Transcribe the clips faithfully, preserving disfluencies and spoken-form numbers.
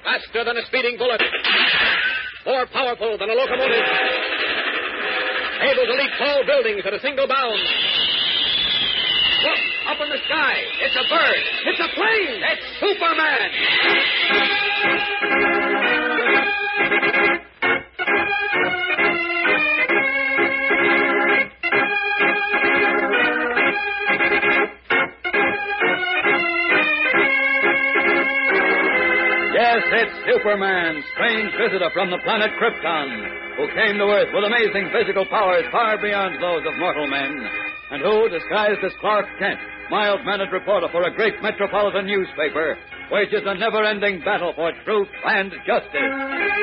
Faster than a speeding bullet. More powerful than a locomotive. Able to leap tall buildings at a single bound. Look, up in the sky. It's a bird. It's a plane. It's Superman. Yes, it's Superman, strange visitor from the planet Krypton, who came to Earth with amazing physical powers far beyond those of mortal men, and who, disguised as Clark Kent, mild-mannered reporter for a great metropolitan newspaper, wages a never-ending battle for truth and justice.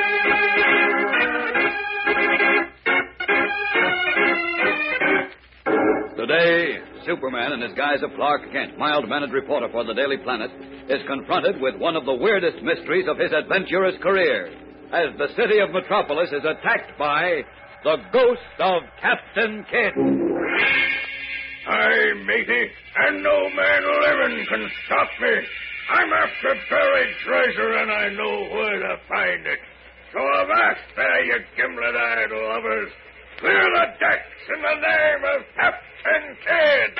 Today, Superman, in his guise of Clark Kent, mild-mannered reporter for the Daily Planet, is confronted with one of the weirdest mysteries of his adventurous career, as the city of Metropolis is attacked by the ghost of Captain Kidd. Aye, matey, and no man living can stop me. I'm after buried treasure, and I know where to find it. So avast there, you gimlet-eyed lovers. Clear the decks in the name of Captain Kidd.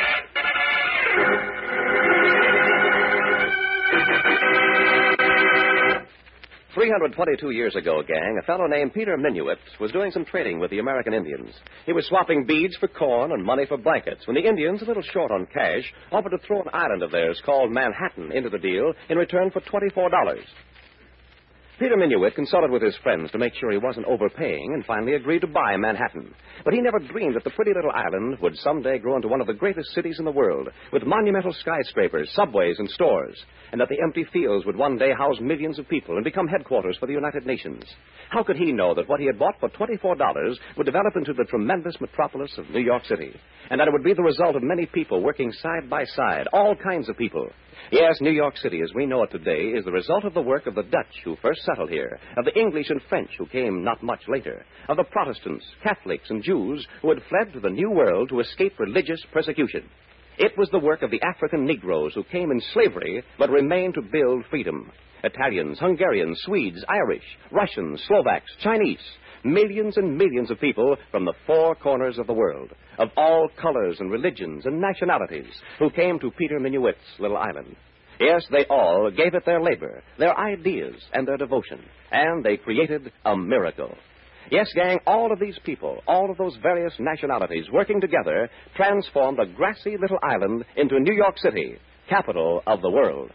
three hundred twenty-two years ago, gang, a fellow named Peter Minuit was doing some trading with the American Indians. He was swapping beads for corn and money for blankets when the Indians, a little short on cash, offered to throw an island of theirs called Manhattan into the deal in return for twenty-four dollars. Peter Minuit consulted with his friends to make sure he wasn't overpaying and finally agreed to buy Manhattan. But he never dreamed that the pretty little island would someday grow into one of the greatest cities in the world, with monumental skyscrapers, subways, and stores, and that the empty fields would one day house millions of people and become headquarters for the United Nations. How could he know that what he had bought for twenty-four dollars would develop into the tremendous metropolis of New York City, and that it would be the result of many people working side by side, all kinds of people? Yes, New York City, as we know it today, is the result of the work of the Dutch who first settled here, of the English and French who came not much later, of the Protestants, Catholics, and Jews who had fled to the New World to escape religious persecution. It was the work of the African Negroes who came in slavery but remained to build freedom. Italians, Hungarians, Swedes, Irish, Russians, Slovaks, Chinese, millions and millions of people from the four corners of the world, of all colors and religions and nationalities, who came to Peter Minuit's little island. Yes, they all gave it their labor, their ideas, and their devotion, and they created a miracle. Yes, gang, all of these people, all of those various nationalities working together, transformed a grassy little island into New York City, capital of the world.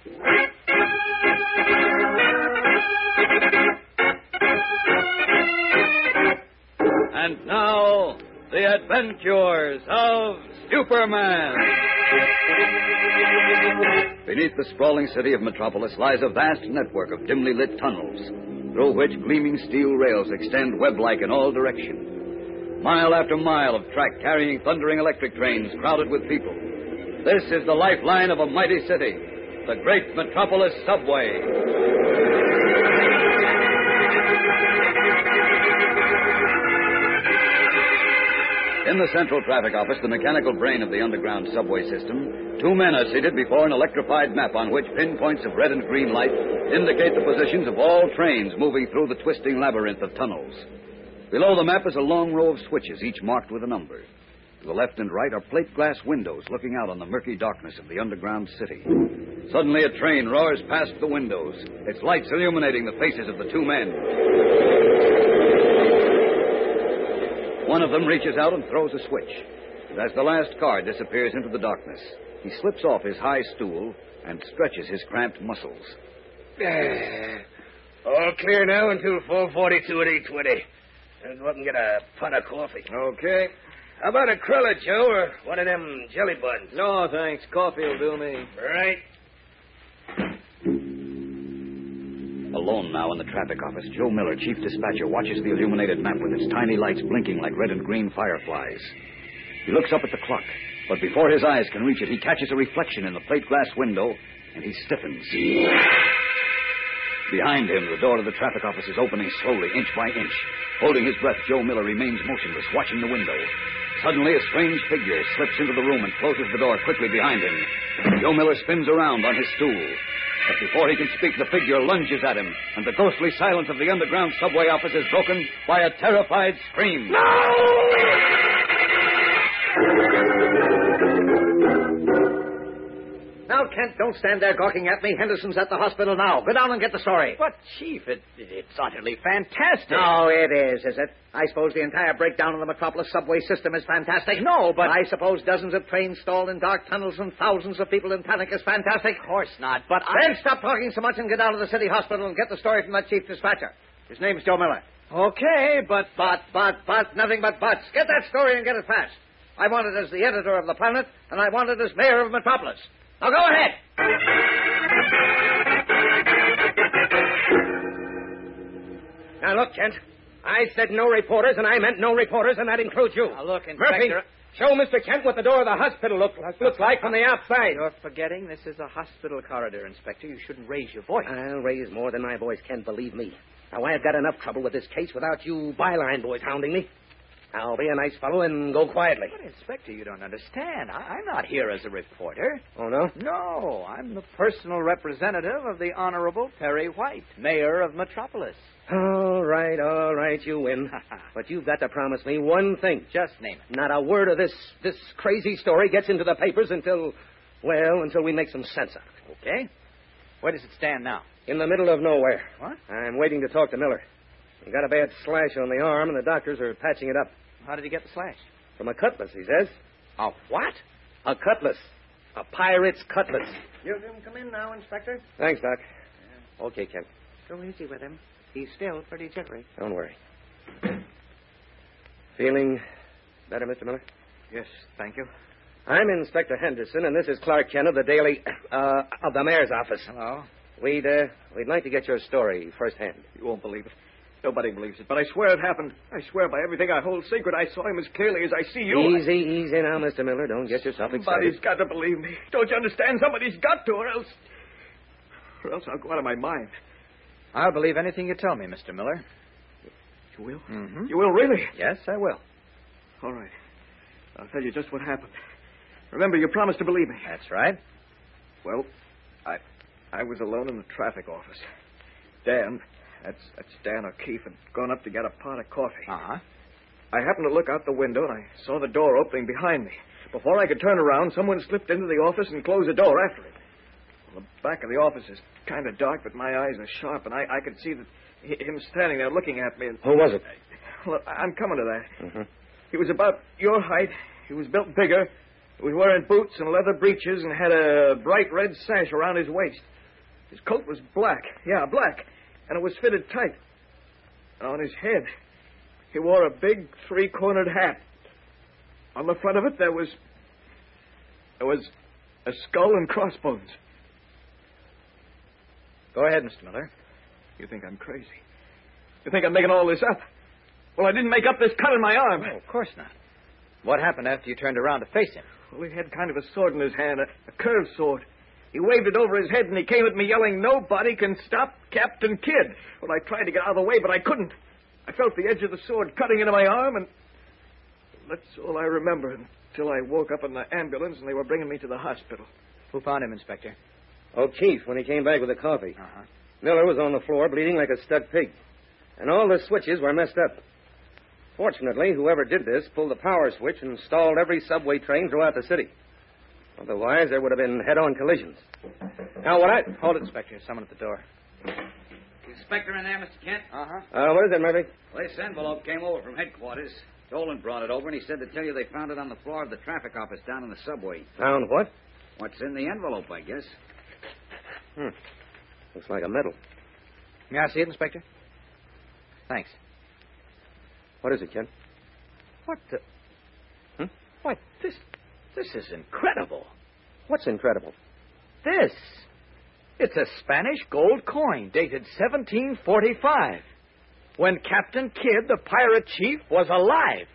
And now, the adventures of Superman. Beneath the sprawling city of Metropolis lies a vast network of dimly lit tunnels, through which gleaming steel rails extend web-like in all directions. Mile after mile of track carrying thundering electric trains crowded with people. This is the lifeline of a mighty city, the great Metropolis subway. In the central traffic office, the mechanical brain of the underground subway system, two men are seated before an electrified map on which pinpoints of red and green light indicate the positions of all trains moving through the twisting labyrinth of tunnels. Below the map is a long row of switches, each marked with a number. To the left and right are plate glass windows looking out on the murky darkness of the underground city. Suddenly a train roars past the windows, its lights illuminating the faces of the two men. One of them reaches out and throws a switch. And as the last car disappears into the darkness, he slips off his high stool and stretches his cramped muscles. Uh, all clear now until four forty-two at eight twenty. And go up and get a pot of coffee. Okay. How about a cruller, Joe, or one of them jelly buns? No, thanks. Coffee will do me. Right. Alone now in the traffic office, Joe Miller, chief dispatcher, watches the illuminated map with its tiny lights blinking like red and green fireflies. He looks up at the clock, but before his eyes can reach it, he catches a reflection in the plate glass window, and he stiffens. Behind him, the door of the traffic office is opening slowly, inch by inch. Holding his breath, Joe Miller remains motionless, watching the window. Suddenly, a strange figure slips into the room and closes the door quickly behind him. Joe Miller spins around on his stool. But before he can speak, the figure lunges at him, and the ghostly silence of the underground subway office is broken by a terrified scream. No! Now, Kent, don't stand there gawking at me. Henderson's at the hospital now. Go down and get the story. But, Chief, it, it's utterly fantastic. No, it is, is it? I suppose the entire breakdown of the Metropolis subway system is fantastic. No, but... I suppose dozens of trains stalled in dark tunnels and thousands of people in panic is fantastic. Of course not, but I... Then stop talking so much and get out of the city hospital and get the story from that chief dispatcher. His name's Joe Miller. Okay, but... But, but, but, nothing but buts. Get that story and get it fast. I want it as the editor of the Planet, and I want it as mayor of Metropolis. Now go ahead. Now look, Kent. I said no reporters, and I meant no reporters, and that includes you. Now look, Murphy, Inspector... show Mister Kent what the door of the hospital look, looks like from the outside. You're forgetting this is a hospital corridor, Inspector. You shouldn't raise your voice. I'll raise more than my voice can, believe me. Now, I've got enough trouble with this case without you byline boys hounding me. I'll be a nice fellow and go quietly. But, Inspector, you don't understand. I- I'm not here as a reporter. Oh, no? No, I'm the personal representative of the Honorable Perry White, mayor of Metropolis. All right, all right, you win. But you've got to promise me one thing. Just name it. Not a word of this this crazy story gets into the papers until, well, until we make some sense of it. Okay. Where does it stand now? In the middle of nowhere. What? I'm waiting to talk to Miller. He got a bad slash on the arm, and the doctors are patching it up. How did he get the slash? From a cutlass, he says. A what? A cutlass. A pirate's cutlass. You can come in now, Inspector. Thanks, Doc. Okay, Kent. Go easy with him. He's still pretty jittery. Don't worry. Feeling better, Mister Miller? Yes, thank you. I'm Inspector Henderson, and this is Clark Kent of the Daily... Uh, of the mayor's office. Hello. We'd, uh, we'd like to get your story firsthand. You won't believe it. Nobody believes it, but I swear it happened. I swear by everything I hold sacred, I saw him as clearly as I see you. Easy, easy now, Mister Miller. Don't get yourself excited. Somebody's got to believe me. Don't you understand? Somebody's got to, or else... Or else I'll go out of my mind. I'll believe anything you tell me, Mister Miller. You will? Mm-hmm. You will, really? Yes, I will. All right. I'll tell you just what happened. Remember, you promised to believe me. That's right. Well, I I was alone in the traffic office. Dan, that's that's Dan O'Keefe, had gone up to get a pot of coffee. Uh-huh. I happened to look out the window, and I saw the door opening behind me. Before I could turn around, someone slipped into the office and closed the door after it. Well, the back of the office is kind of dark, but my eyes are sharp, and I, I could see that he, him standing there looking at me. And, Who was it? well, I'm coming to that. Mm-hmm. He was about your height. He was built bigger. He was wearing boots and leather breeches and had a bright red sash around his waist. His coat was black. Yeah, black. And it was fitted tight. And on his head, he wore a big three-cornered hat. On the front of it, there was... There was a skull and crossbones. Go ahead, Mister Miller. You think I'm crazy? You think I'm making all this up? Well, I didn't make up this cut in my arm. Oh, of course not. What happened after you turned around to face him? Well, he had kind of a sword in his hand, a, a curved sword. He waved it over his head, and he came at me yelling, "Nobody can stop Captain Kidd." Well, I tried to get out of the way, but I couldn't. I felt the edge of the sword cutting into my arm, and that's all I remember until I woke up in the ambulance, and they were bringing me to the hospital. Who found him, Inspector? O'Keefe, when he came back with the coffee. Uh-huh. Miller was on the floor, bleeding like a stuck pig. And all the switches were messed up. Fortunately, whoever did this pulled the power switch and stalled every subway train throughout the city. Otherwise, there would have been head-on collisions. Now, what I... Hold it, Inspector. Someone at the door. Inspector in there, Mister Kent? Uh-huh. Uh, what is it, Murphy? Well, this envelope came over from headquarters. Dolan brought it over, and he said to tell you they found it on the floor of the traffic office down in the subway. Found what? What's in the envelope, I guess. Hmm. Looks like a medal. May I see it, Inspector? Thanks. What is it, Kent? What the... Hmm? Why, this... This is incredible. What's incredible? This. It's a Spanish gold coin dated seventeen forty-five, when Captain Kidd, the pirate chief, was alive.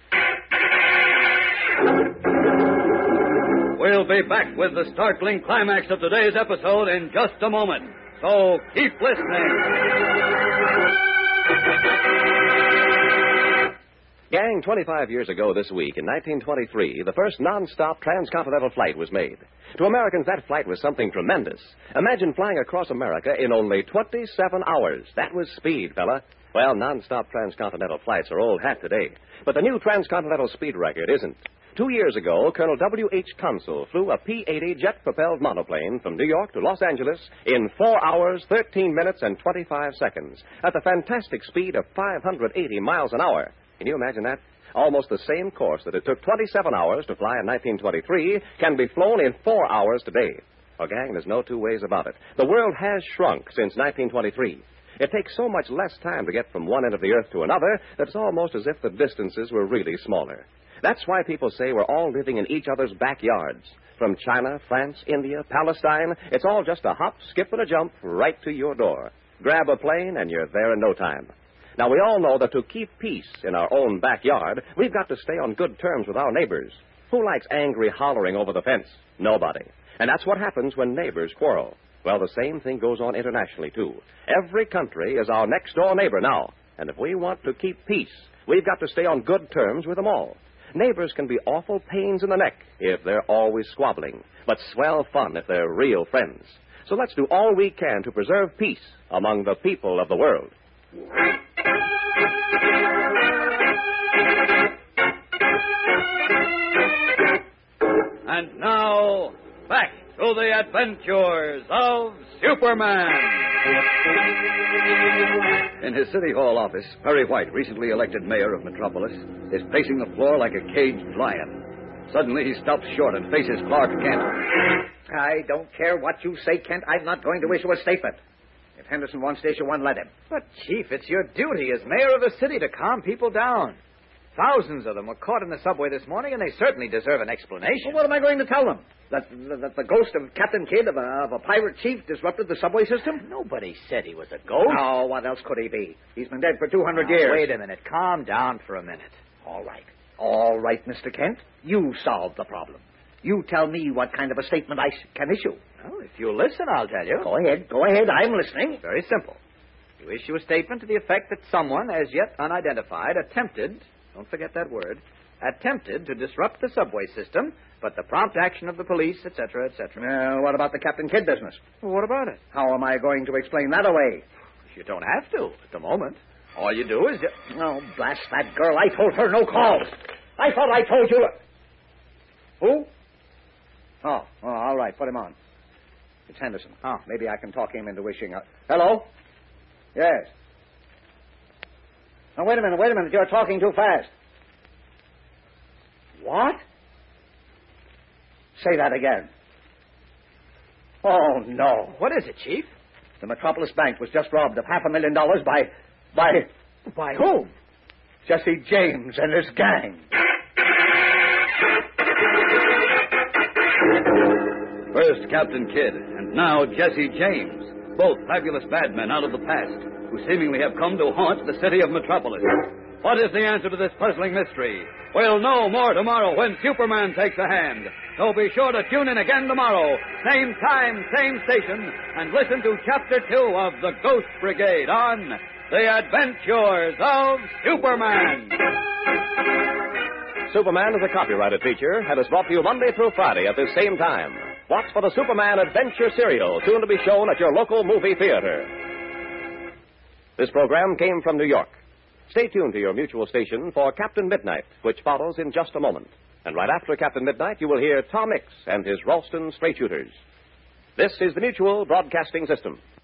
We'll be back with the startling climax of today's episode in just a moment. So keep listening. Gang, twenty-five years ago this week, in nineteen twenty-three, the first non-stop transcontinental flight was made. To Americans, that flight was something tremendous. Imagine flying across America in only twenty-seven hours. That was speed, fella. Well, non-stop transcontinental flights are old hat today. But the new transcontinental speed record isn't. Two years ago, Colonel W H Consul flew a P eighty jet-propelled monoplane from New York to Los Angeles in four hours, thirteen minutes, and twenty-five seconds at the fantastic speed of five hundred eighty miles an hour. Can you imagine that? Almost the same course that it took twenty-seven hours to fly in nineteen twenty-three can be flown in four hours today. Well, gang, there's no two ways about it. The world has shrunk since nineteen twenty-three. It takes so much less time to get from one end of the earth to another that it's almost as if the distances were really smaller. That's why people say we're all living in each other's backyards. From China, France, India, Palestine, it's all just a hop, skip, and a jump right to your door. Grab a plane, and you're there in no time. Now, we all know that to keep peace in our own backyard, we've got to stay on good terms with our neighbors. Who likes angry hollering over the fence? Nobody. And that's what happens when neighbors quarrel. Well, the same thing goes on internationally, too. Every country is our next-door neighbor now. And if we want to keep peace, we've got to stay on good terms with them all. Neighbors can be awful pains in the neck if they're always squabbling, but swell fun if they're real friends. So let's do all we can to preserve peace among the people of the world. And now, back to the adventures of Superman. In his City Hall office, Perry White, recently elected mayor of Metropolis, is pacing the floor like a caged lion. Suddenly, he stops short and faces Clark Kent. I don't care what you say, Kent. I'm not going to issue a statement. If Henderson wants to issue one, let him. But, Chief, it's your duty as mayor of the city to calm people down. Thousands of them were caught in the subway this morning, and they certainly deserve an explanation. Well, what am I going to tell them? That, that the ghost of Captain Kidd, of a, of a pirate chief, disrupted the subway system? Nobody said he was a ghost. Oh, what else could he be? He's been dead for two hundred Now, years. Wait a minute. Calm down for a minute. All right. All right, Mister Kent. You solve the problem. You tell me what kind of a statement I can issue. Well, if you'll listen, I'll tell you. Go ahead. Go ahead. I'm listening. Very simple. You issue a statement to the effect that someone, as yet unidentified, attempted, don't forget that word, attempted to disrupt the subway system, but the prompt action of the police, et cetera, et cetera. Uh, what about the Captain Kidd business? Well, what about it? How am I going to explain that away? You don't have to at the moment. All you do is... You... Oh, blast that girl. I told her no calls. I thought I told you... Who? Oh, oh, all right. Put him on. It's Henderson. Oh. Maybe I can talk him into wishing... A... Hello? Yes. Now, wait a minute, wait a minute. You're talking too fast. What? Say that again. Oh, no. What is it, Chief? The Metropolis Bank was just robbed of half a million dollars by... by... By whom? Jesse James and his gang. First, Captain Kidd, and now Jesse James, both fabulous bad men out of the past, who seemingly have come to haunt the city of Metropolis. What is the answer to this puzzling mystery? We'll know more tomorrow when Superman takes a hand. So be sure to tune in again tomorrow, same time, same station, and listen to Chapter Two of The Ghost Brigade on The Adventures of Superman. Superman is a copyrighted feature and is brought to you Monday through Friday at this same time. Watch for the Superman Adventure serial, soon to be shown at your local movie theater. This program came from New York. Stay tuned to your mutual station for Captain Midnight, which follows in just a moment. And right after Captain Midnight, you will hear Tom Mix and his Ralston Straight Shooters. This is the Mutual Broadcasting System.